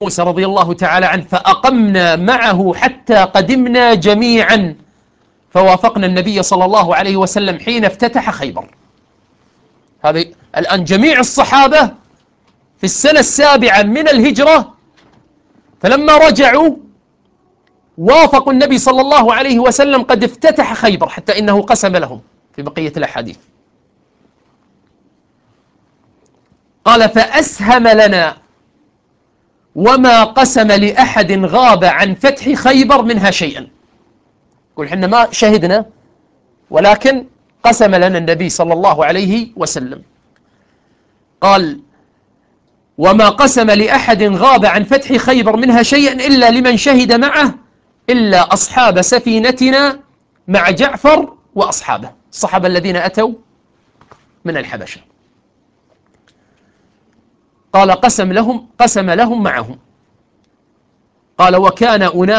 موسى رضي الله تعالى عنه فأقمنا معه حتى قدمنا جميعا فوافقنا النبي صلى الله عليه وسلم حين افتتح خيبر. هذه الآن جميع الصحابة في السنة السابعة من الهجرة، فلما رجعوا وافقوا النبي صلى الله عليه وسلم قد افتتح خيبر، حتى إنه قسم لهم في بقية الأحاديث. قال فأسهم لنا وما قسم لأحد غاب عن فتح خيبر منها شيئا. يقول حنا ما شهدنا، ولكن قسم لنا النبي صلى الله عليه وسلم. قال وما قسم لأحد غاب عن فتح خيبر منها شيئا إلا لمن شهد معه إلا أصحاب سفينتنا مع جعفر وأصحابه، الصحابة الذين أتوا من الحبشة. قال قسم لهم معهم. قال وكان أناس